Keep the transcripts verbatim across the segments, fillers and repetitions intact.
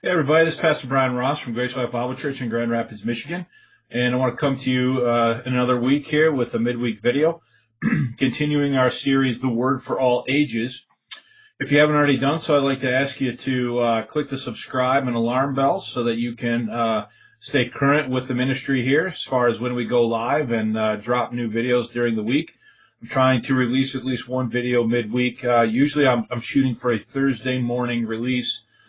Hey everybody, this is Pastor Brian Ross from Grace Life Bible Church in Grand Rapids, Michigan. And I want to come to you uh, another week here with a midweek video, continuing our series, The Word for All Ages. If you haven't already done so, I'd like to ask you to uh, click the subscribe and alarm bell so that you can uh, stay current with the ministry here as far as when we go live and uh, drop new videos during the week. I'm trying to release at least one video midweek. Uh, usually I'm, I'm shooting for a Thursday morning release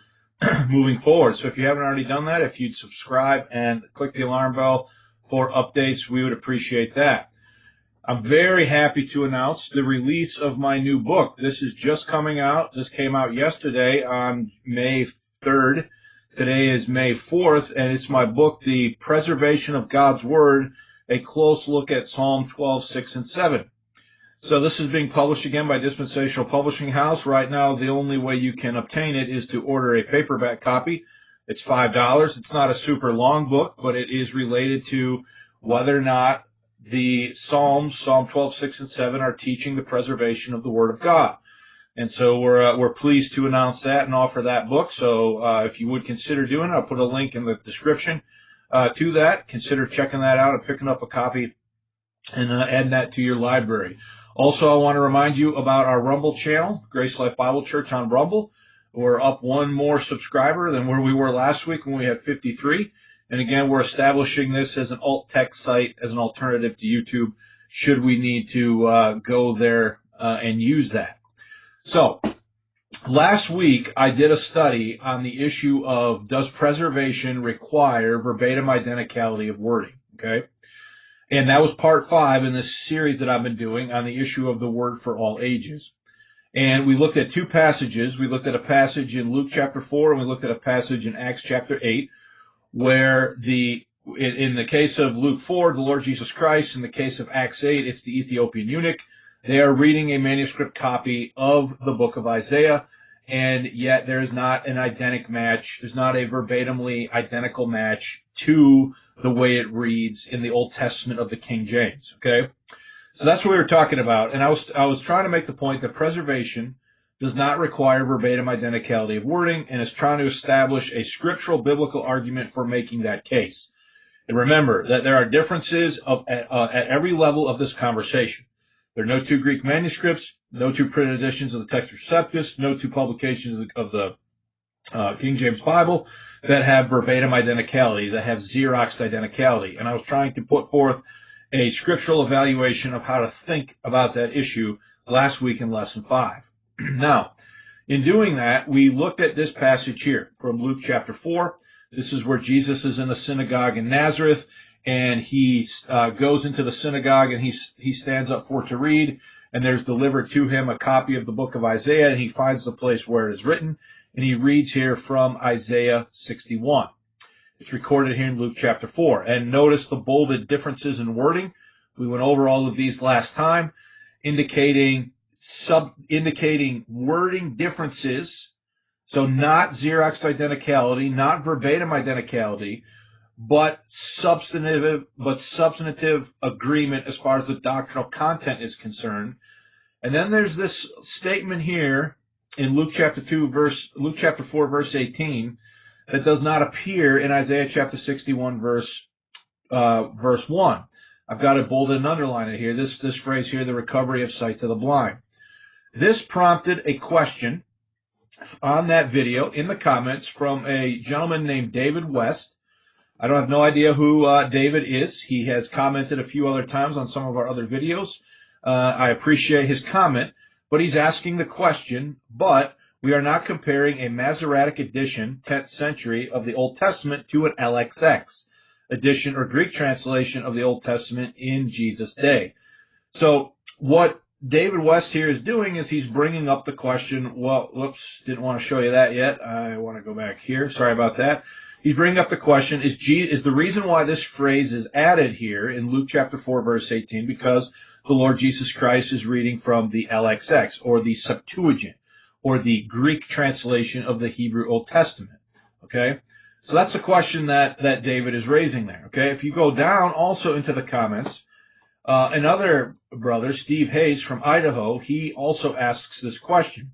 moving forward. So if you haven't already done that, if you'd subscribe and click the alarm bell for updates, we would appreciate that. I'm very happy to announce the release of my new book. This is just coming out. This came out yesterday on May third. Today is May fourth, and it's my book, The Preservation of God's Word, a close look at Psalm twelve, six, and seven. So this is being published again by Dispensational Publishing House. Right now, the only way you can obtain it is to order a paperback copy. It's five dollars. It's not a super long book, but it is related to whether or not the Psalms, Psalm twelve, six, and seven, are teaching the preservation of the Word of God. And so we're uh, we're pleased to announce that and offer that book. So uh, if you would consider doing it, I'll put a link in the description uh, to that. Consider checking that out and picking up a copy and uh, adding that to your library. Also, I want to remind you about our Rumble channel, Grace Life Bible Church on Rumble. We're up one more subscriber than where we were last week when we had fifty-three. And again, we're establishing this as an alt-text site, as an alternative to YouTube, should we need to uh, go there uh, and use that. So, last week I did a study on the issue of, does preservation require verbatim identicality of wording, okay? And that was part five in this series that I've been doing on the issue of the Word for All Ages. And we looked at two passages. We looked at a passage in Luke chapter four, and we looked at a passage in Acts chapter eight, where the, in, in the case of Luke four, the Lord Jesus Christ. In the case of Acts eight, it's the Ethiopian eunuch. They are reading a manuscript copy of the book of Isaiah, and yet there is not an identical match. There's not a verbatimly identical match to the way it reads in the Old Testament of the King James, okay? So that's what we were talking about, and I was I was trying to make the point that preservation does not require verbatim identicality of wording, and is trying to establish a scriptural biblical argument for making that case. And remember that there are differences of, at, uh, at every level of this conversation. There are no two Greek manuscripts, no two printed editions of the Textus Receptus, no two publications of the uh, King James Bible that have verbatim identicality, that have Xerox identicality. And I was trying to put forth a scriptural evaluation of how to think about that issue last week in Lesson five. Now, in doing that, we looked at this passage here from Luke chapter four. This is where Jesus is in the synagogue in Nazareth, and he uh, goes into the synagogue, and he, he stands up for to read, and there's delivered to him a copy of the book of Isaiah, and he finds the place where it is written. And he reads here from Isaiah sixty-one. It's recorded here in Luke chapter four. And notice the bolded differences in wording. We went over all of these last time, indicating sub indicating wording differences. So not Xerox identicality, not verbatim identicality, but substantive but substantive agreement as far as the doctrinal content is concerned. And then there's this statement here in Luke chapter two, verse Luke chapter four, verse eighteen, that does not appear in Isaiah chapter sixty-one, verse uh, verse one. I've got it bolded and underlined here. This this phrase here, the recovery of sight to the blind. This prompted a question on that video in the comments from a gentleman named David West. I don't have no idea who uh, David is. He has commented a few other times on some of our other videos. Uh, I appreciate his comment. But he's asking the question, but we are not comparing a Masoretic edition, tenth century, of the Old Testament to an L X X edition or Greek translation of the Old Testament in Jesus' day. So what David West here is doing is he's bringing up the question, well, whoops, didn't want to show you that yet. I want to go back here. Sorry about that. He's bringing up the question, is, G, is the reason why this phrase is added here in Luke chapter four, verse eighteen, because the Lord Jesus Christ is reading from the L X X, or the Septuagint, or the Greek translation of the Hebrew Old Testament. Okay? So that's the question that, that David is raising there. Okay? If you go down also into the comments, uh, another brother, Steve Hayes from Idaho, he also asks this question.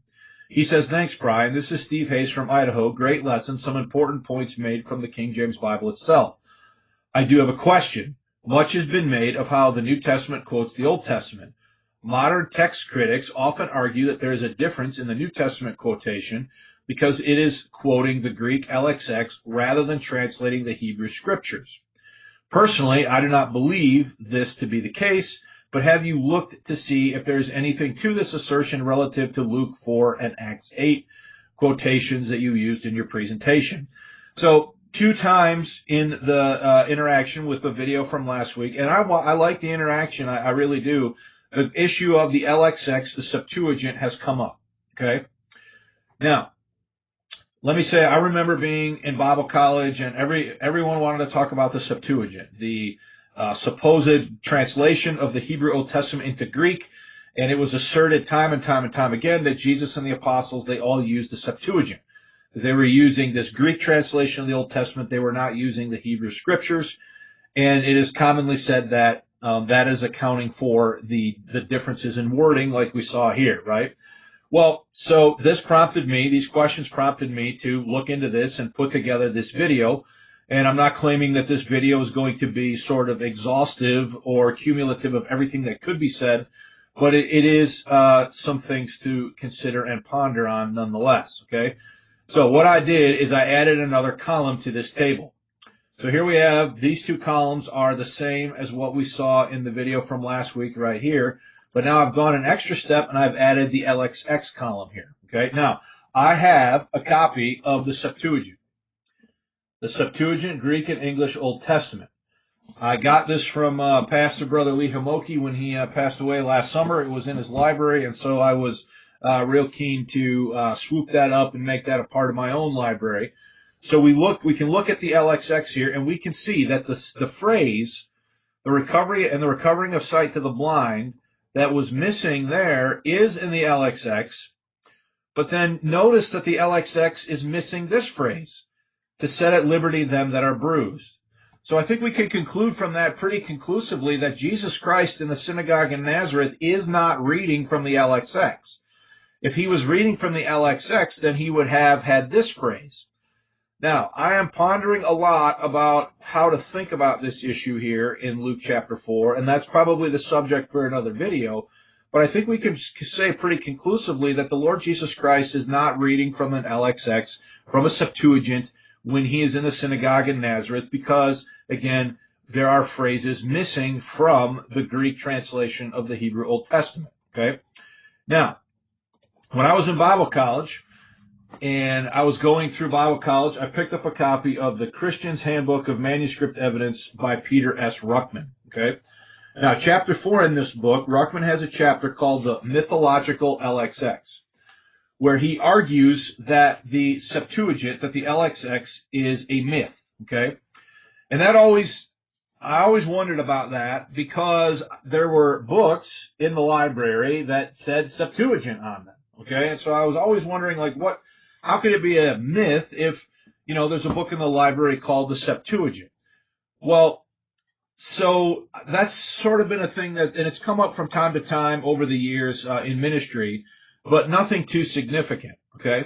He says, thanks, Brian. This is Steve Hayes from Idaho. Great lesson. Some important points made from the King James Bible itself. I do have a question. Much has been made of how the New Testament quotes the Old Testament. Modern text critics often argue that there is a difference in the New Testament quotation because it is quoting the Greek L X X rather than translating the Hebrew Scriptures. Personally, I do not believe this to be the case, but have you looked to see if there is anything to this assertion relative to Luke four and Acts eight quotations that you used in your presentation? So, two times in the uh, interaction with the video from last week, and I, I like the interaction, I, I really do. The issue of the L X X, the Septuagint, has come up. Okay? Now, let me say, I remember being in Bible college, and every everyone wanted to talk about the Septuagint, the uh, supposed translation of the Hebrew Old Testament into Greek, and it was asserted time and time and time again that Jesus and the apostles, they all used the Septuagint. They were using this Greek translation of the Old Testament. They were not using the Hebrew Scriptures, and it is commonly said that um, that is accounting for the the differences in wording, like we saw here, right? Well, so this prompted me, these questions prompted me to look into this and put together this video. And I'm not claiming that this video is going to be sort of exhaustive or cumulative of everything that could be said, but it, it is uh, some things to consider and ponder on nonetheless, okay? So what I did is I added another column to this table. So here we have, these two columns are the same as what we saw in the video from last week right here. But now I've gone an extra step and I've added the L X X column here. Okay. Now I have a copy of the Septuagint, the Septuagint Greek and English Old Testament. I got this from uh, Pastor Brother Lee Hamoki when he uh, passed away last summer. It was in his library, and so I was uh, real keen to uh, swoop that up and make that a part of my own library. So we look, we can look at the L X X here, and we can see that the the phrase, the recovery and the recovering of sight to the blind, that was missing there is in the L X X, but then notice that the L X X is missing this phrase, to set at liberty them that are bruised. So I think we can conclude from that pretty conclusively that Jesus Christ in the synagogue in Nazareth is not reading from the L X X. If he was reading from the L X X, then he would have had this phrase. Now, I am pondering a lot about how to think about this issue here in Luke chapter four, and that's probably the subject for another video, but I think we can say pretty conclusively that the Lord Jesus Christ is not reading from an L X X, from a Septuagint, when he is in the synagogue in Nazareth, because, again, there are phrases missing from the Greek translation of the Hebrew Old Testament, okay? Now, when I was in Bible college, and I was going through Bible college, I picked up a copy of the Christian's Handbook of Manuscript Evidence by Peter S. Ruckman. Okay. Now, chapter four in this book, Ruckman has a chapter called the Mythological L X X, where he argues that the Septuagint, that the L X X is a myth. Okay. And that always, I always wondered about that because there were books in the library that said Septuagint on them. Okay. And so I was always wondering, like, what, how could it be a myth if, you know, there's a book in the library called the Septuagint? Well, so that's sort of been a thing that, and it's come up from time to time over the years uh, in ministry, but nothing too significant, okay?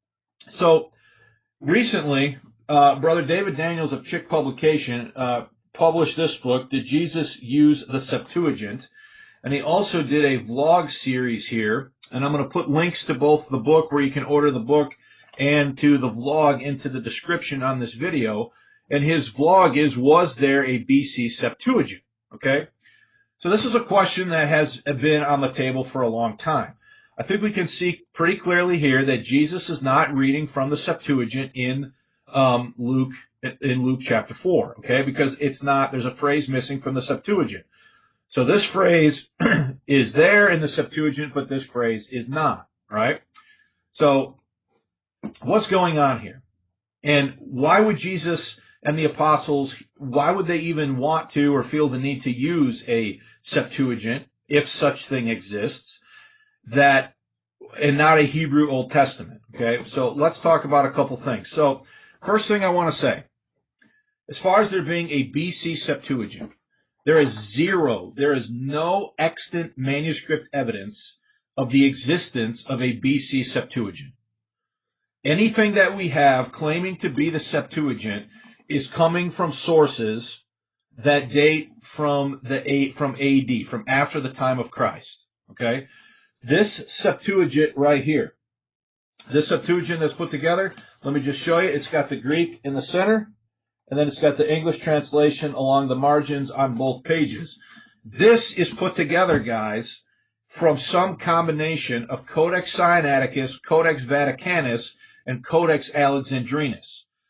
So recently, uh, Brother David Daniels of Chick Publication uh, published this book, Did Jesus Use the Septuagint? And he also did a vlog series here, and I'm going to put links to both the book where you can order the book and to the vlog into the description on this video. And his vlog is, was there a B C Septuagint? Okay? So this is a question that has been on the table for a long time. I think we can see pretty clearly here that Jesus is not reading from the Septuagint in um, Luke in Luke chapter four, okay? Because it's not, there's a phrase missing from the Septuagint. So this phrase is there in the Septuagint, but this phrase is not, right? So what's going on here? And why would Jesus and the apostles, why would they even want to or feel the need to use a Septuagint, if such thing exists, that and not a Hebrew Old Testament? Okay, so let's talk about a couple things. So first thing I want to say, as far as there being a B C Septuagint, there is zero, there is no extant manuscript evidence of the existence of a B C Septuagint. Anything that we have claiming to be the Septuagint is coming from sources that date from the A, from A D, from after the time of Christ. Okay? This Septuagint right here, this Septuagint that's put together, let me just show you. It's got the Greek in the center, and then it's got the English translation along the margins on both pages. This is put together, guys, from some combination of Codex Sinaiticus, Codex Vaticanus, and Codex Alexandrinus,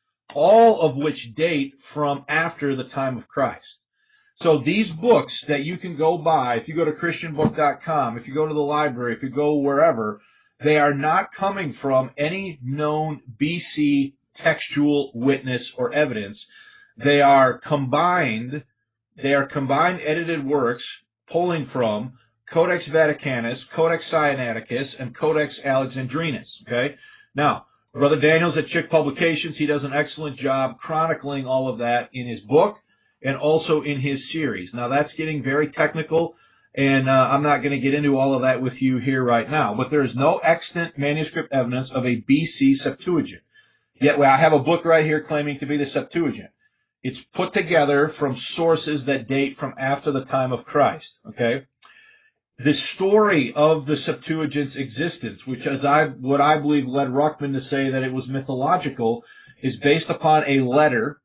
all of which date from after the time of Christ. So these books that you can go buy, if you go to Christian book dot com, if you go to the library, if you go wherever, they are not coming from any known B C textual witness or evidence. They are combined, they are combined edited works pulling from Codex Vaticanus, Codex Sinaiticus, and Codex Alexandrinus. Okay? Now, Brother Daniels at Chick Publications, he does an excellent job chronicling all of that in his book and also in his series. Now, that's getting very technical, and uh, I'm not going to get into all of that with you here right now, but there is no extant manuscript evidence of a B C Septuagint. Yet, well, I have a book right here claiming to be the Septuagint. It's put together from sources that date from after the time of Christ, okay? The story of the Septuagint's existence, which as I, what I believe led Ruckman to say that it was mythological, is based upon a letter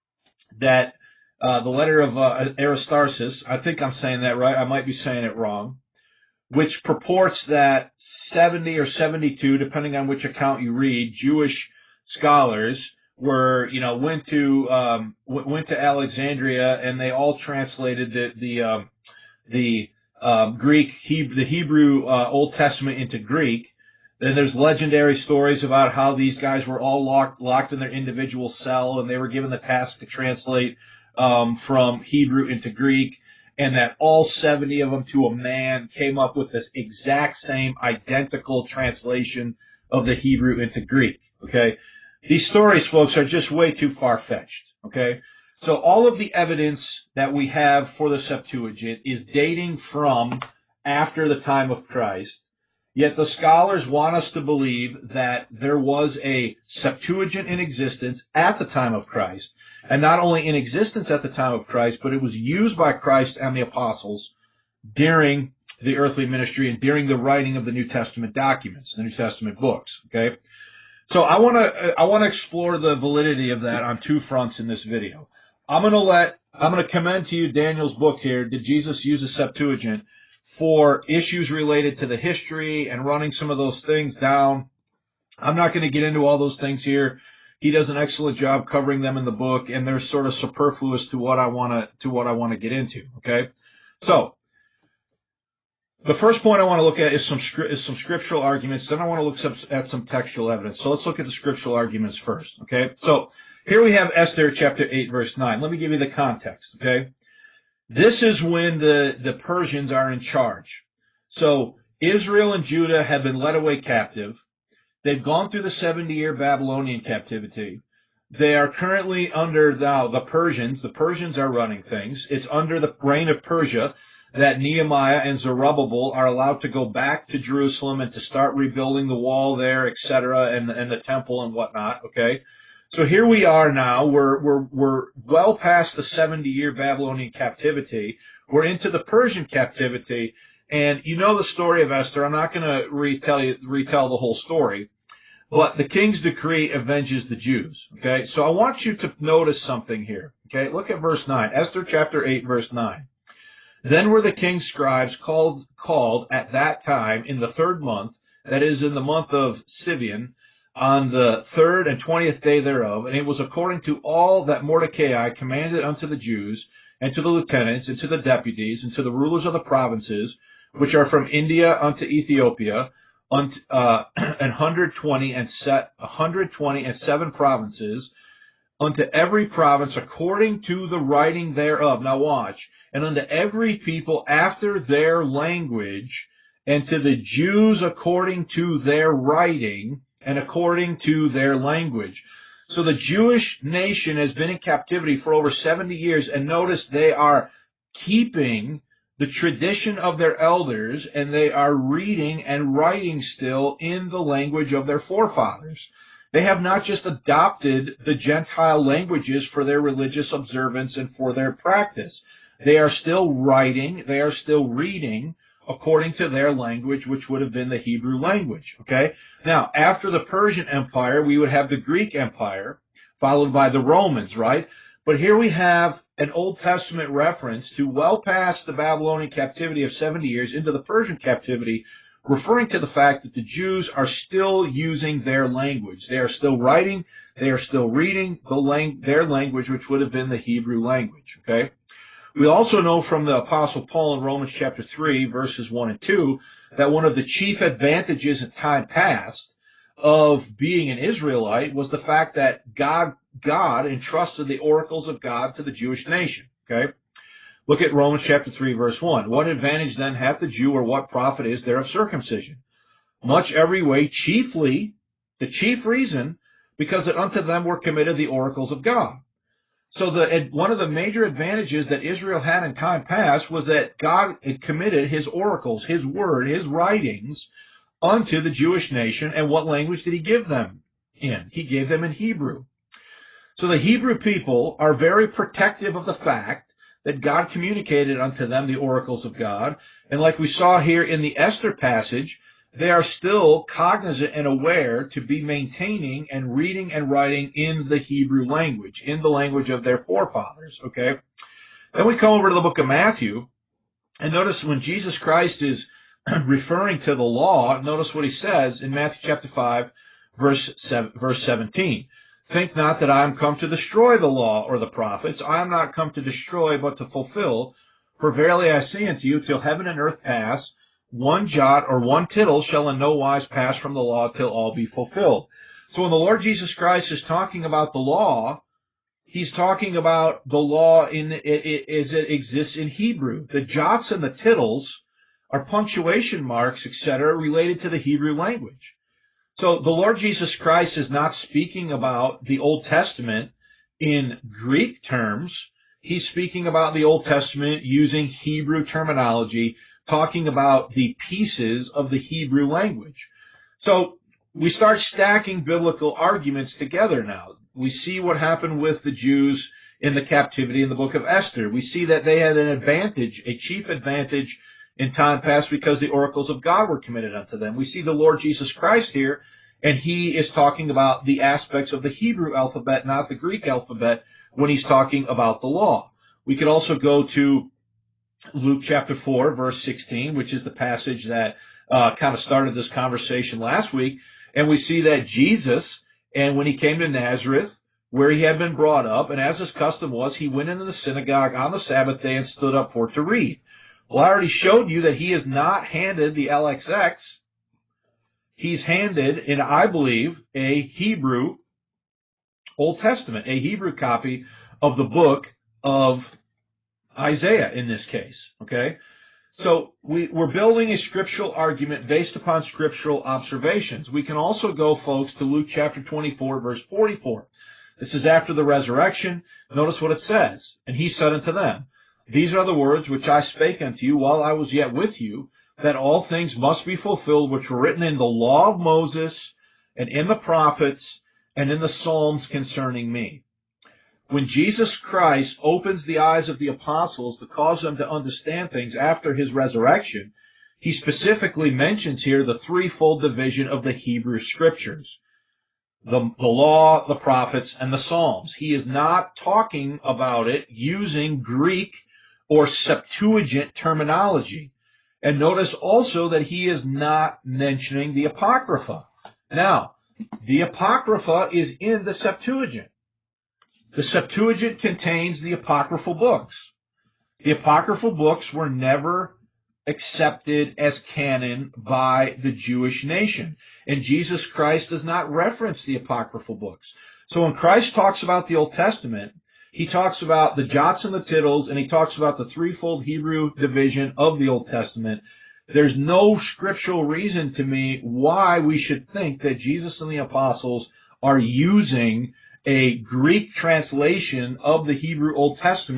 that, uh, the letter of uh, Aristarchus, I think I'm saying that right, I might be saying it wrong, which purports that seventy or seventy-two, depending on which account you read, Jewish scholars were, you know, went to, um, went to Alexandria, and they all translated the, the, um, the, Um, Greek, Hebrew, the Hebrew uh, Old Testament into Greek. Then there's legendary stories about how these guys were all locked, locked in their individual cell, and they were given the task to translate um, from Hebrew into Greek, and that all seventy of them to a man came up with this exact same identical translation of the Hebrew into Greek. Okay, these stories, folks, are just way too far-fetched. Okay, so all of the evidence that we have for the Septuagint is dating from after the time of Christ, yet the scholars want us to believe that there was a Septuagint in existence at the time of Christ, and not only in existence at the time of Christ, but it was used by Christ and the apostles during the earthly ministry and during the writing of the New Testament documents, the New Testament books, okay? So I want to I want to explore the validity of that on two fronts in this video. I'm going to let I'm going to commend to you Daniel's book here, Did Jesus Use a Septuagint, for issues related to the history and running some of those things down. I'm not going to get into all those things here. He does an excellent job covering them in the book, and they're sort of superfluous to what I want to to what I want to get into. Okay, so the first point I want to look at is some is some scriptural arguments. Then I want to look at some textual evidence. So let's look at the scriptural arguments first. Okay, so here we have Esther chapter eight, verse nine. Let me give you the context, okay? This is when the, the Persians are in charge. So Israel and Judah have been led away captive. They've gone through the seventy-year Babylonian captivity. They are currently under now the Persians. The Persians are running things. It's under the reign of Persia that Nehemiah and Zerubbabel are allowed to go back to Jerusalem and to start rebuilding the wall there, et cetera, and, and the temple and whatnot, okay? So here we are now, we're, we're, we're well past the seventy-year Babylonian captivity. We're into the Persian captivity, and you know the story of Esther. I'm not going to retell you, retell the whole story, but the king's decree avenges the Jews, okay? So I want you to notice something here, okay? Look at verse nine, Esther chapter eight, verse nine. Then were the king's scribes called, called at that time in the third month, that is in the month of Sivan, on the third and twentieth day thereof, and it was according to all that Mordecai commanded unto the Jews, and to the lieutenants, and to the deputies, and to the rulers of the provinces, which are from India unto Ethiopia, unto, uh, an hundred twenty and set, a hundred twenty and seven provinces, unto every province according to the writing thereof. Now watch, and unto every people after their language, and to the Jews according to their writing, and according to their language. So the Jewish nation has been in captivity for over seventy years, and notice they are keeping the tradition of their elders, and they are reading and writing still in the language of their forefathers. They have not just adopted the Gentile languages for their religious observance and for their practice. They are still writing, they are still reading according to their language, which would have been the Hebrew language. Okay? Now, after the Persian Empire, we would have the Greek Empire, followed by the Romans, right? But here we have an Old Testament reference to well past the Babylonian captivity of seventy years into the Persian captivity, referring to the fact that the Jews are still using their language. They are still writing, they are still reading the lang- their language, which would have been the Hebrew language. Okay? We also know from the Apostle Paul in Romans chapter three, verses one and two, that one of the chief advantages in time past of being an Israelite was the fact that God, God entrusted the oracles of God to the Jewish nation. Okay? Look at Romans chapter three, verse one. What advantage then hath the Jew, or what profit is there of circumcision? Much every way, chiefly, the chief reason, because that unto them were committed the oracles of God. So the, one of the major advantages that Israel had in time past was that God had committed His oracles, His word, His writings unto the Jewish nation. And what language did He give them in? He gave them in Hebrew. So the Hebrew people are very protective of the fact that God communicated unto them the oracles of God. And like we saw here in the Esther passage, they are still cognizant and aware to be maintaining and reading and writing in the Hebrew language, in the language of their forefathers, okay? Then we come over to the book of Matthew, and notice when Jesus Christ is referring to the law, notice what He says in Matthew chapter five, verse seventeen. Think not that I am come to destroy the law or the prophets. I am not come to destroy, but to fulfill. For verily I say unto you, till heaven and earth pass, one jot or one tittle shall in no wise pass from the law till all be fulfilled. So when the Lord Jesus Christ is talking about the law, He's talking about the law in it, it, as it exists in Hebrew. The jots and the tittles are punctuation marks, et cetera, related to the Hebrew language. So the Lord Jesus Christ is not speaking about the Old Testament in Greek terms. He's speaking about the Old Testament using Hebrew terminology, talking about the pieces of the Hebrew language. So we start stacking biblical arguments together now. We see what happened with the Jews in the captivity in the book of Esther. We see that they had an advantage, a chief advantage in time past because the oracles of God were committed unto them. We see the Lord Jesus Christ here, and He is talking about the aspects of the Hebrew alphabet, not the Greek alphabet, when He's talking about the law. We could also go to Luke chapter four, verse sixteen, which is the passage that uh, kind of started this conversation last week. And we see that Jesus, and when He came to Nazareth, where He had been brought up, and as His custom was, He went into the synagogue on the Sabbath day and stood up for to read. Well, I already showed you that He is not handed the L X X. He's handed, and I believe, a Hebrew Old Testament, a Hebrew copy of the book of Isaiah in this case, okay? So we, we're building a scriptural argument based upon scriptural observations. We can also go, folks, to Luke chapter twenty-four, verse forty-four. This is after the resurrection. Notice what it says. And He said unto them, These are the words which I spake unto you while I was yet with you, that all things must be fulfilled which were written in the law of Moses, and in the prophets, and in the Psalms concerning me. When Jesus Christ opens the eyes of the apostles to cause them to understand things after His resurrection, He specifically mentions here the threefold division of the Hebrew Scriptures. The, the law, the prophets, and the Psalms. He is not talking about it using Greek or Septuagint terminology. And notice also that He is not mentioning the Apocrypha. Now, the Apocrypha is in the Septuagint. The Septuagint contains the apocryphal books. The apocryphal books were never accepted as canon by the Jewish nation. And Jesus Christ does not reference the apocryphal books. So when Christ talks about the Old Testament, He talks about the jots and the tittles, and He talks about the threefold Hebrew division of the Old Testament. There's no scriptural reason to me why we should think that Jesus and the apostles are using a Greek translation of the Hebrew Old Testament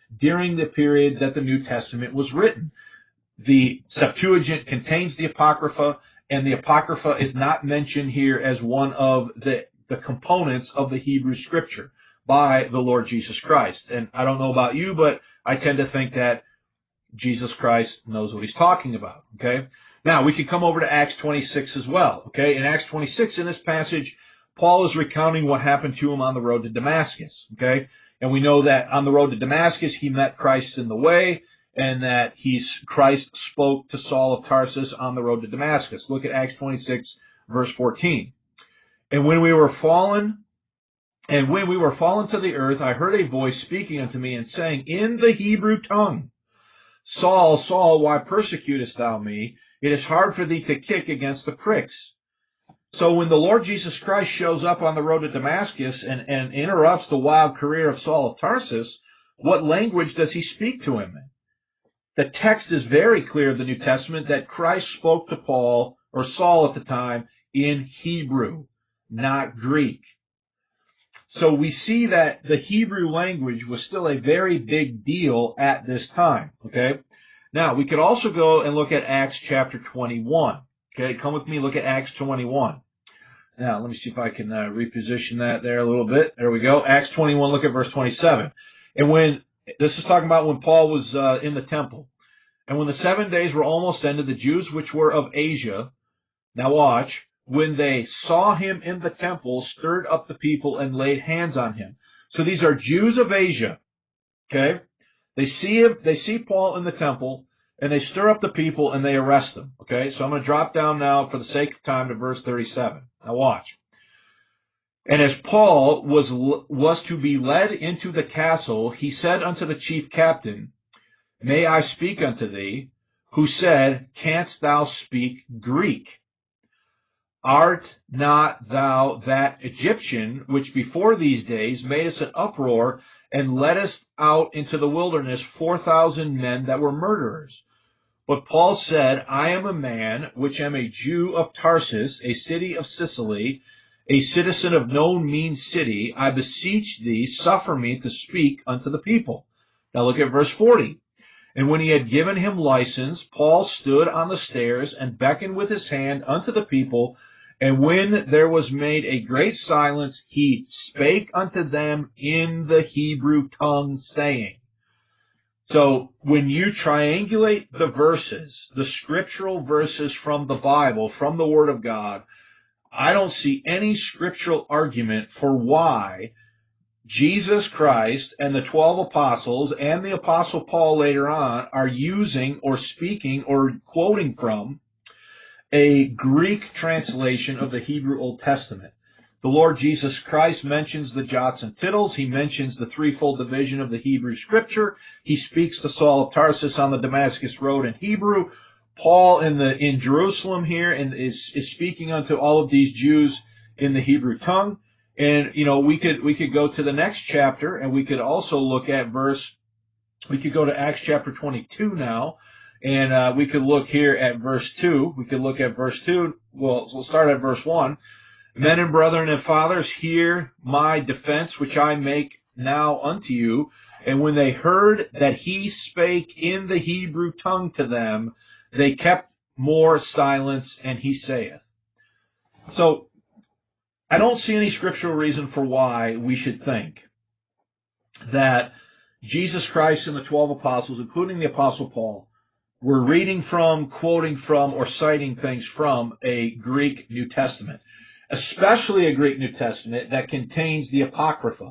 during the period that the New Testament was written. The Septuagint contains the Apocrypha, and the Apocrypha is not mentioned here as one of the, the components of the Hebrew Scripture by the Lord Jesus Christ. And I don't know about you, but I tend to think that Jesus Christ knows what he's talking about, okay? Now, we can come over to Acts twenty-six as well, okay? In Acts twenty-six, in this passage, Paul is recounting what happened to him on the road to Damascus, okay? And we know that on the road to Damascus, he met Christ in the way, and that he's, Christ spoke to Saul of Tarsus on the road to Damascus. Look at Acts twenty-six, verse fourteen. And when we were fallen, and when we were fallen to the earth, I heard a voice speaking unto me and saying, in the Hebrew tongue, Saul, Saul, why persecutest thou me? It is hard for thee to kick against the pricks. So when the Lord Jesus Christ shows up on the road to Damascus and, and interrupts the wild career of Saul of Tarsus, what language does he speak to him in? The text is very clear in the New Testament that Christ spoke to Paul, or Saul at the time, in Hebrew, not Greek. So we see that the Hebrew language was still a very big deal at this time, okay? Now, we could also go and look at Acts chapter twenty-one. Okay, come with me, look at Acts twenty-one. Now, let me see if I can uh, reposition that there a little bit. There we go. Acts twenty-one, look at verse twenty-seven. And when, this is talking about when Paul was uh, in the temple. And when the seven days were almost ended, the Jews which were of Asia, now watch, when they saw him in the temple, stirred up the people and laid hands on him. So these are Jews of Asia, okay? They see him, they see Paul in the temple, and they stir up the people and they arrest him, okay? So I'm going to drop down now for the sake of time to verse thirty-seven. Now watch. And as Paul was, was to be led into the castle, he said unto the chief captain, May I speak unto thee? Who said, Canst thou speak Greek? Art not thou that Egyptian, which before these days made us an uproar, and leddest out into the wilderness four thousand men that were murderers? But Paul said, I am a man which am a Jew of Tarsus, a city of Sicily, a citizen of no mean city. I beseech thee, suffer me to speak unto the people. Now look at verse forty. And when he had given him license, Paul stood on the stairs and beckoned with his hand unto the people. And when there was made a great silence, he spake unto them in the Hebrew tongue, saying. So when you triangulate the verses, the scriptural verses from the Bible, from the Word of God, I don't see any scriptural argument for why Jesus Christ and the twelve apostles and the apostle Paul later on are using or speaking or quoting from a Greek translation of the Hebrew Old Testament. The Lord Jesus Christ mentions the jots and tittles. He mentions the threefold division of the Hebrew Scripture. He speaks to Saul of Tarsus on the Damascus Road in Hebrew. Paul in the in Jerusalem here and is is speaking unto all of these Jews in the Hebrew tongue. And, you know, we could, we could go to the next chapter and we could also look at verse, we could go to Acts chapter twenty-two now, and, uh, we could look here at verse two. We could look at verse two. Well, we'll start at verse one. Men and brethren and fathers, hear my defense which I make now unto you. And when they heard that he spake in the Hebrew tongue to them, they kept more silence, and he saith. So, I don't see any scriptural reason for why we should think that Jesus Christ and the twelve apostles, including the apostle Paul, were reading from, quoting from, or citing things from a Greek New Testament, especially a Greek New Testament that contains the Apocrypha,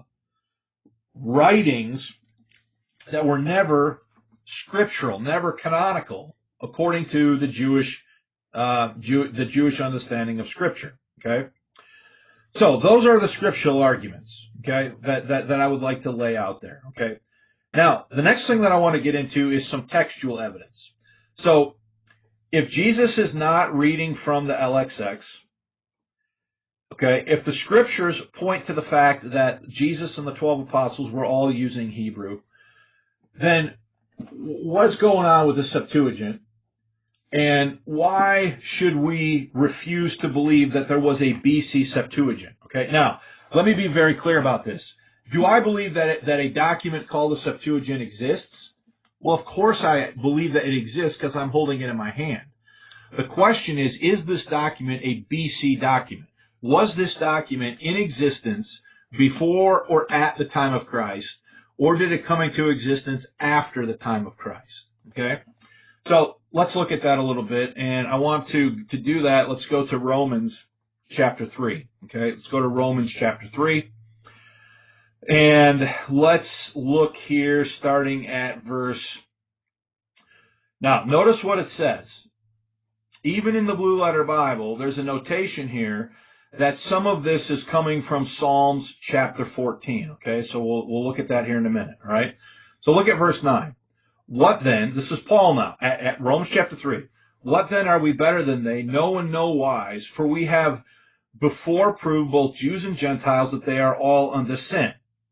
writings that were never scriptural, never canonical, according to the Jewish, uh, Jew, the Jewish understanding of Scripture. Okay. So those are the scriptural arguments, okay, that, that, that I would like to lay out there, okay. Now, the next thing that I want to get into is some textual evidence. So, if Jesus is not reading from the L X X, okay, if the scriptures point to the fact that Jesus and the twelve apostles were all using Hebrew, then what's going on with the Septuagint? And why should we refuse to believe that there was a B C Septuagint? Okay, now, let me be very clear about this. Do I believe that it, that a document called the Septuagint exists? Well, of course I believe that it exists because I'm holding it in my hand. The question is, is this document a B C document? Was this document in existence before or at the time of Christ, or did it come into existence after the time of Christ? Okay? So let's look at that a little bit, and I want to, to do that, let's go to Romans chapter three. Okay? Let's go to Romans chapter three. And let's look here starting at verse. Now, notice what it says. Even in the Blue Letter Bible, there's a notation here that some of this is coming from Psalms chapter fourteen. Okay, so we'll, we'll look at that here in a minute. All right. So look at verse nine. What then? This is Paul now at, at Romans chapter three. What then are we better than they? No and no wise, for we have before proved both Jews and Gentiles that they are all unto sin.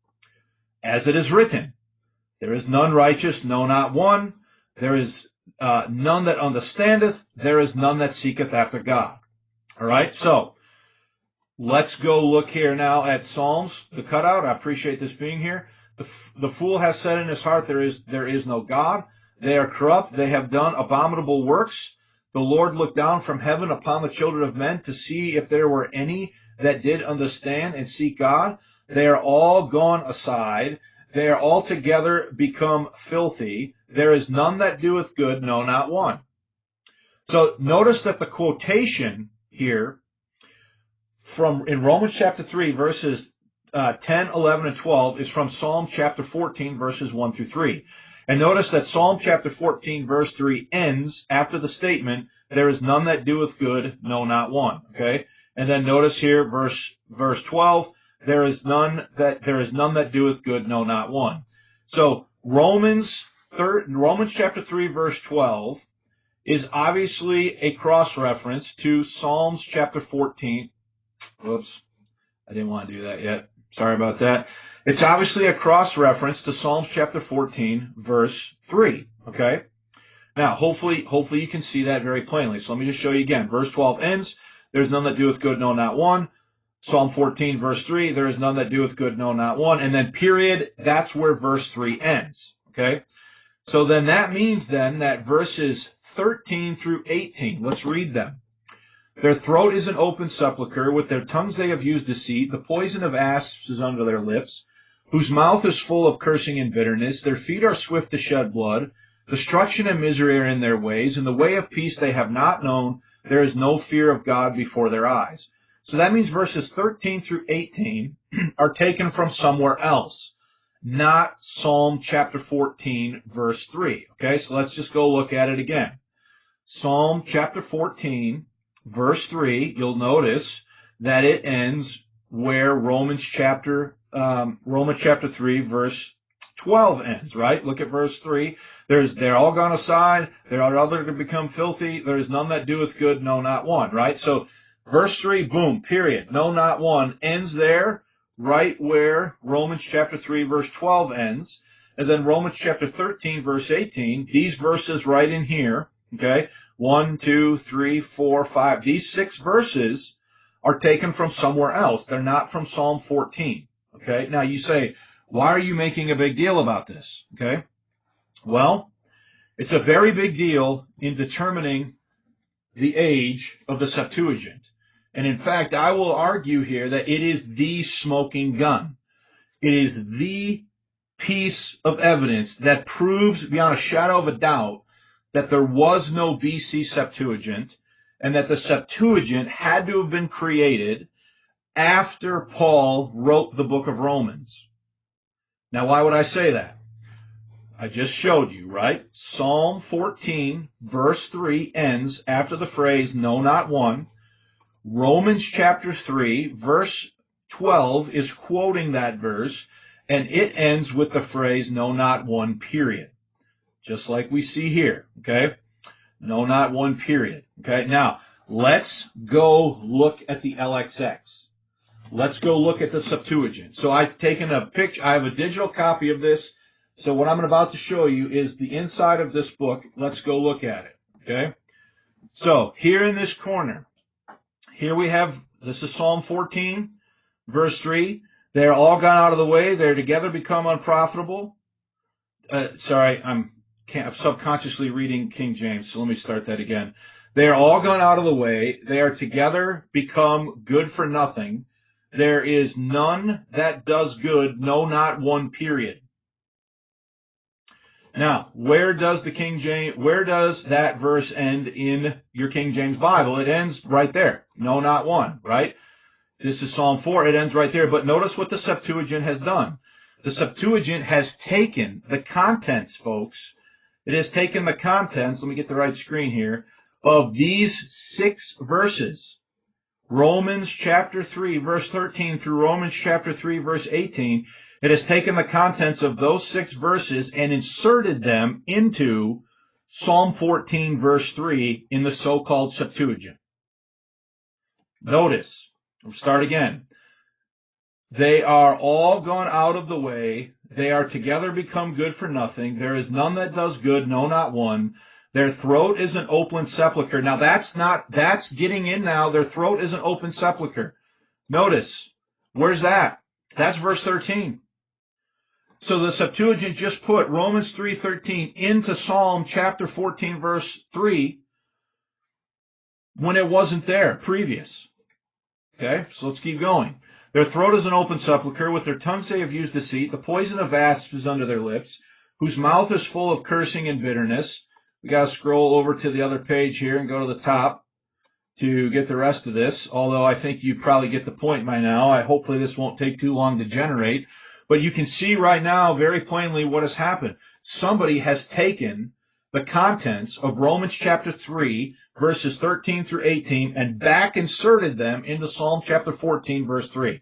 As it is written, there is none righteous, no, not one. There is uh, none that understandeth. There is none that seeketh after God. All right, so let's go look here now at Psalms, the cutout. I appreciate this being here. The, the fool has said in his heart, there is there is no God. They are corrupt. They have done abominable works. The Lord looked down from heaven upon the children of men to see if there were any that did understand and seek God. They are all gone aside. They are altogether become filthy. There is none that doeth good, no, not one. So notice that the quotation here from in Romans chapter three, verses uh, ten, eleven, and twelve is from Psalm chapter fourteen, verses one through three. And notice that Psalm chapter fourteen, verse three ends after the statement, there is none that doeth good, no, not one. Okay? And then notice here, verse verse twelve, There is none that there is none that doeth good, no, not one. So Romans third, Romans chapter three, verse twelve is obviously a cross reference to Psalms chapter fourteen. Whoops, I didn't want to do that yet. Sorry about that. It's obviously a cross reference to Psalms chapter fourteen, verse three. Okay. Now, hopefully, hopefully you can see that very plainly. So let me just show you again. Verse twelve ends. There's none that doeth good, no, not one. Psalm fourteen, verse three, there is none that doeth good, no, not one. And then period, that's where verse three ends. Okay? So then that means then that verses thirteen through eighteen, let's read them. Their throat is an open sepulchre, with their tongues they have used deceit. The poison of asps is under their lips, whose mouth is full of cursing and bitterness. Their feet are swift to shed blood. Destruction and misery are in their ways. In the way of peace they have not known. There is no fear of God before their eyes. So that means verses thirteen through eighteen are taken from somewhere else, not Psalm chapter fourteen, verse three. Okay, so let's just go look at it again. Psalm chapter fourteen, verse three, you'll notice that it ends where Romans chapter um, Romans chapter three, verse twelve ends, right? Look at verse three. There's, they're all gone aside. They're all going to become filthy. There is none that doeth good, no, not one, right? So verse three, boom, period. No, not one, ends there, right where Romans chapter three, verse twelve ends. And then Romans chapter thirteen, verse eighteen, these verses right in here, okay, one, two, three, four, five, these six verses are taken from somewhere else. They're not from Psalm fourteen, okay? Now you say, why are you making a big deal about this, okay? Well, it's a very big deal in determining the age of the Septuagint. And in fact, I will argue here that it is the smoking gun. It is the piece of evidence that proves beyond a shadow of a doubt that there was no B C Septuagint and that the Septuagint had to have been created after Paul wrote the book of Romans. Now, why would I say that? I just showed you, right? Psalm fourteen, verse three ends after the phrase, no, not one. Romans chapter three, verse twelve is quoting that verse, and it ends with the phrase, no, not one, period. Just like we see here, okay? No, not one, period. Okay, now, let's go look at the L X X. Let's go look at the Septuagint. So I've taken a picture, I have a digital copy of this. So what I'm about to show you is the inside of this book. Let's go look at it, okay? So here in this corner, here we have, this is Psalm fourteen, verse three. They are all gone out of the way. They're together become unprofitable. Uh, sorry, I'm, I'm subconsciously reading King James, so let me start that again. They are all gone out of the way. They are together become good for nothing. There is none that does good, no, not one, period. Now, where does the King James, where does that verse end in your King James Bible? It ends right there. No, not one, right? This is Psalm four. It ends right there. But notice what the Septuagint has done. The Septuagint has taken the contents, folks. It has taken the contents, let me get the right screen here, of these six verses. Romans chapter three, verse thirteen through Romans chapter three, verse eighteen. It has taken the contents of those six verses and inserted them into Psalm fourteen, verse three in the so-called Septuagint. Notice, we'll start again. They are all gone out of the way. They are together become good for nothing. There is none that does good, no, not one. Their throat is an open sepulcher. Now that's not, that's getting in now. Their throat is an open sepulcher. Notice, where's that? That's verse thirteen. So the Septuagint just put Romans three thirteen into Psalm chapter fourteen, verse three, when it wasn't there previous. Okay, so let's keep going. Their throat is an open sepulcher. With their tongues they have used deceit. The poison of asps is under their lips, whose mouth is full of cursing and bitterness. We got to scroll over to the other page here and go to the top to get the rest of this, although I think you probably get the point by now. I hopefully this won't take too long to generate. But you can see right now very plainly what has happened. Somebody has taken the contents of Romans chapter three, verses thirteen through eighteen, and back inserted them into Psalm chapter fourteen, verse three.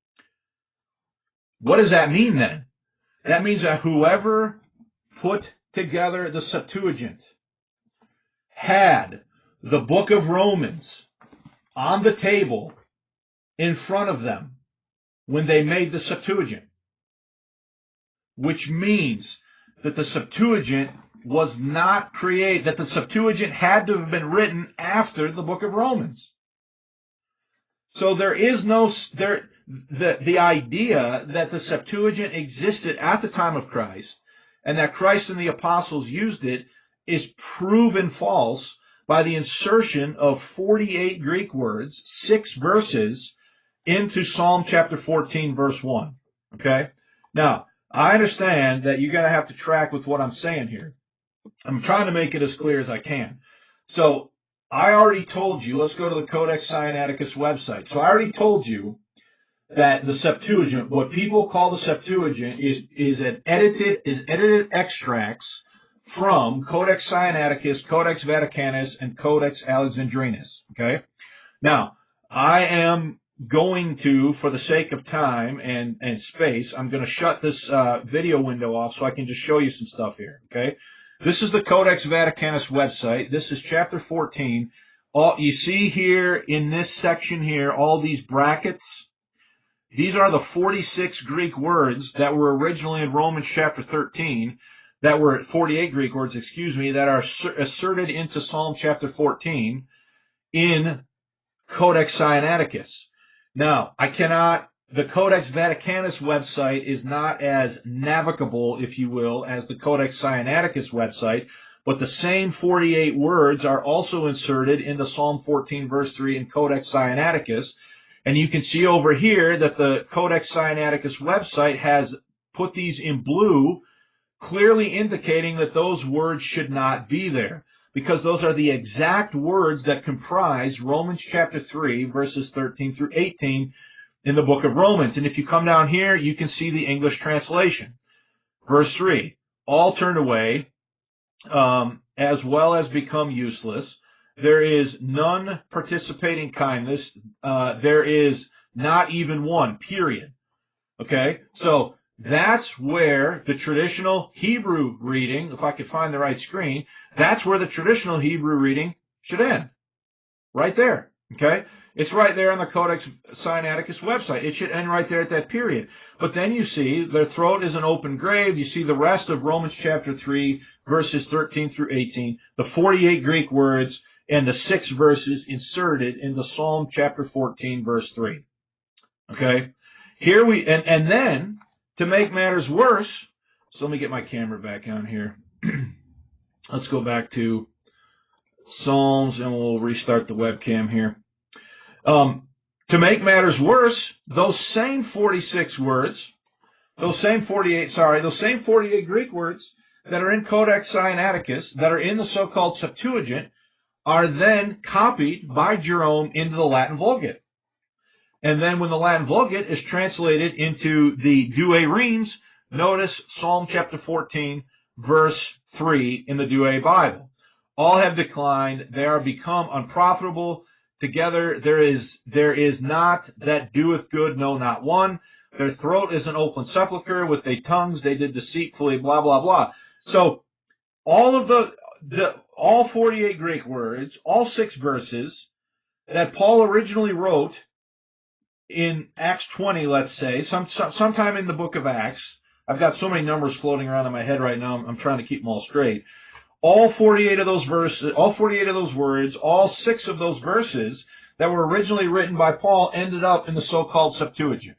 What does that mean then? That means that whoever put together the Septuagint had the book of Romans on the table in front of them when they made the Septuagint. Which means that the Septuagint was not created, that the Septuagint had to have been written after the book of Romans. So there is no, there, the, the idea that the Septuagint existed at the time of Christ and that Christ and the apostles used it is proven false by the insertion of forty-eight Greek words, six verses, into Psalm chapter fourteen, verse one. Okay? Now, I understand that you're going to have to track with what I'm saying here. I'm trying to make it as clear as I can. So, I already told you, let's go to the Codex Sinaiticus website. So I already told you that the Septuagint, what people call the Septuagint, is, is an edited, is edited extracts from Codex Sinaiticus, Codex Vaticanus, and Codex Alexandrinus. Okay? Now, I am going to, for the sake of time and, and space, I'm going to shut this uh, video window off so I can just show you some stuff here. Okay? This is the Codex Vaticanus website. This is chapter fourteen. All, you see here in this section here, all these brackets. These are the forty-six Greek words that were originally in Romans chapter thirteen, that were forty-eight Greek words, excuse me, that are asserted into Psalm chapter fourteen in Codex Sinaiticus. Now, I cannot, the Codex Vaticanus website is not as navigable, if you will, as the Codex Sinaiticus website, but the same forty-eight words are also inserted into Psalm fourteen, verse three in Codex Sinaiticus. And you can see over here that the Codex Sinaiticus website has put these in blue, clearly indicating that those words should not be there, because those are the exact words that comprise Romans chapter three, verses thirteen through eighteen in the book of Romans. And if you come down here, you can see the English translation. Verse three, all turned away, um, as well as become useless. There is none participating kindness. Uh, there is not even one, period. Okay? So that's where the traditional Hebrew reading, if I could find the right screen, that's where the traditional Hebrew reading should end. Right there. Okay? It's right there on the Codex Sinaiticus website. It should end right there at that period. But then you see their throat is an open grave. You see the rest of Romans chapter three, verses thirteen through eighteen, the forty-eight Greek words, and the six verses inserted into Psalm chapter fourteen, verse three. Okay? here we, and, and then, to make matters worse, so let me get my camera back on here. Let's go back to Psalms, and we'll restart the webcam here. Um, to make matters worse, those same forty-six words, those same forty-eight, sorry, those same forty-eight Greek words that are in Codex Sinaiticus, that are in the so-called Septuagint, are then copied by Jerome into the Latin Vulgate. And then when the Latin Vulgate is translated into the Douay-Rheims, notice Psalm chapter fourteen, verse three in the Douay Bible. All have declined, they are become unprofitable. Together there is there is not that doeth good, no, not one. Their throat is an open sepulchre, with their tongues they did deceitfully, blah, blah, blah. So all of the, the all forty-eight Greek words, all six verses that Paul originally wrote in Acts twenty, let's say, some, some sometime in the book of Acts. I've got so many numbers floating around in my head right now, I'm, I'm trying to keep them all straight. All forty-eight of those verses, all forty-eight of those words, all six of those verses that were originally written by Paul ended up in the so-called Septuagint.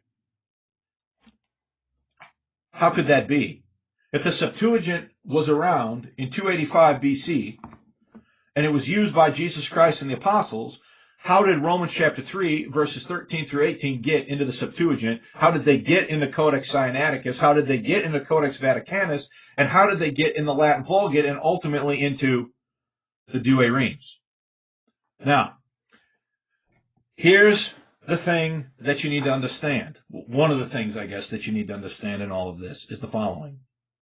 How could that be? If the Septuagint was around in two eighty-five B C, and it was used by Jesus Christ and the apostles, how did Romans chapter three, verses thirteen through eighteen get into the Septuagint? How did they get in the Codex Sinaiticus? How did they get in the Codex Vaticanus? And how did they get in the Latin Vulgate and ultimately into the Douay-Rheims? Now, here's the thing that you need to understand. One of the things, I guess, that you need to understand in all of this is the following.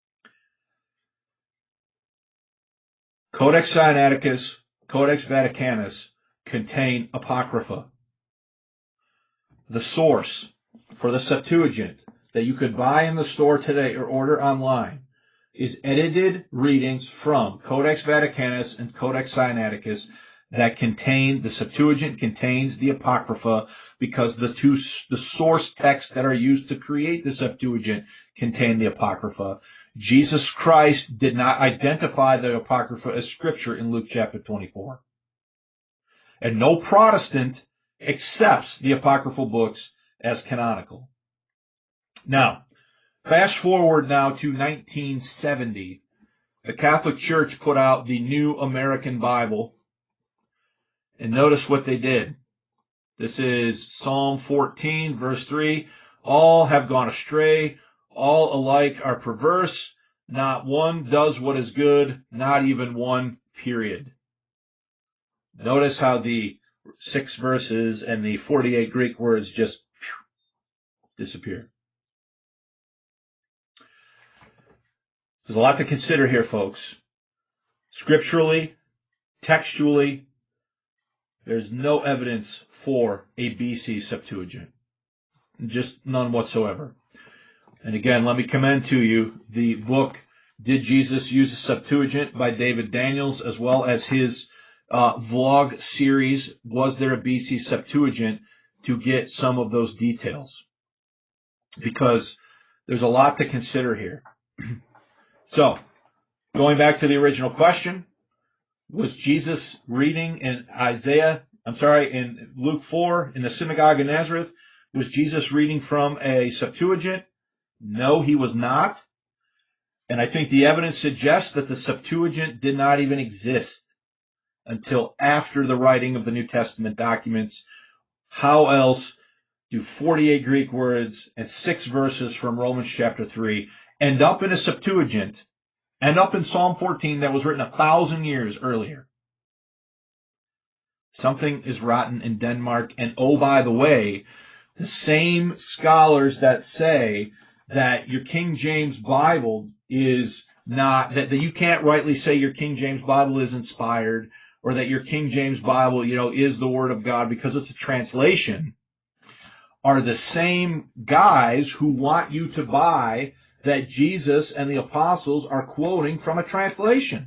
Codex Sinaiticus, Codex Vaticanus contain Apocrypha. The source for the Septuagint that you could buy in the store today or order online is edited readings from Codex Vaticanus and Codex Sinaiticus that contain, the Septuagint contains the Apocrypha, because the two, the source texts that are used to create the Septuagint contain the Apocrypha. Jesus Christ did not identify the Apocrypha as Scripture in Luke chapter twenty-four. And no Protestant accepts the apocryphal books as canonical. Now, fast forward now to nineteen seventy. The Catholic Church put out the New American Bible. And notice what they did. This is Psalm fourteen, verse three. All have gone astray. All alike are perverse. Not one does what is good. Not even one, period. Notice how the six verses and the forty-eight Greek words just disappear. There's a lot to consider here, folks. Scripturally, textually, there's no evidence for a B C Septuagint. Just none whatsoever. And again, let me commend to you the book, Did Jesus Use a Septuagint, by David Daniels, as well as his uh, vlog series, Was There a B C Septuagint, to get some of those details. Because there's a lot to consider here. So, going back to the original question, was Jesus reading in Isaiah, I'm sorry, in Luke four, in the synagogue in Nazareth, was Jesus reading from a Septuagint? No, he was not. And I think the evidence suggests that the Septuagint did not even exist until after the writing of the New Testament documents. How else do forty-eight Greek words and six verses from Romans chapter three end up in a Septuagint, end up in Psalm fourteen that was written a thousand years earlier? Something is rotten in Denmark. And oh, by the way, the same scholars that say that your King James Bible is not, that, that you can't rightly say your King James Bible is inspired, or that your King James Bible, you know, is the Word of God because it's a translation, are the same guys who want you to buy that Jesus and the apostles are quoting from a translation.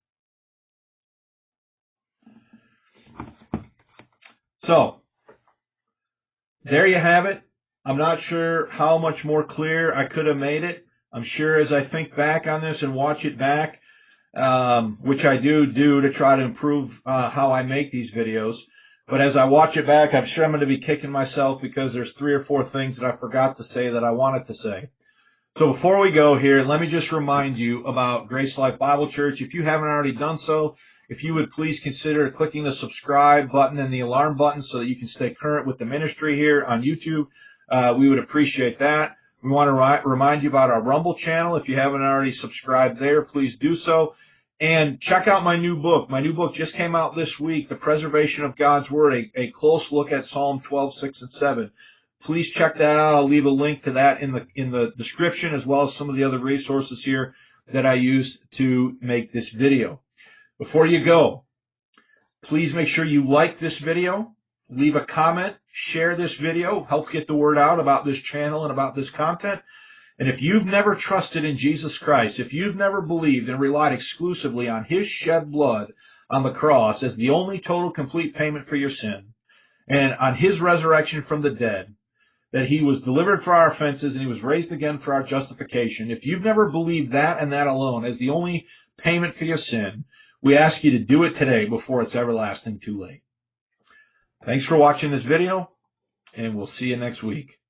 So, there you have it. I'm not sure how much more clear I could have made it. I'm sure as I think back on this and watch it back, um, which I do do to try to improve uh, how I make these videos, But as I watch it back, I'm sure I'm going to be kicking myself because there's three or four things that I forgot to say that I wanted to say. So before we go here, let me just remind you about Grace Life Bible Church. If you haven't already done so, if you would please consider clicking the subscribe button and the alarm button so that you can stay current with the ministry here on YouTube. Uh, we would appreciate that. We want to ri- remind you about our Rumble channel. If you haven't already subscribed there, please do so. And check out my new book. My new book just came out this week, The Preservation of God's Word, a, a close look at Psalm twelve, six, and seven. Please check that out. I'll leave a link to that in the in the description, as well as some of the other resources here that I used to make this video. Before you go, please make sure you like this video, leave a comment, share this video, help get the word out about this channel and about this content. And if you've never trusted in Jesus Christ, if you've never believed and relied exclusively on His shed blood on the cross as the only total complete payment for your sin, and on His resurrection from the dead, that He was delivered for our offenses and He was raised again for our justification, if you've never believed that and that alone as the only payment for your sin, we ask you to do it today before it's everlasting too late. Thanks for watching this video, and we'll see you next week.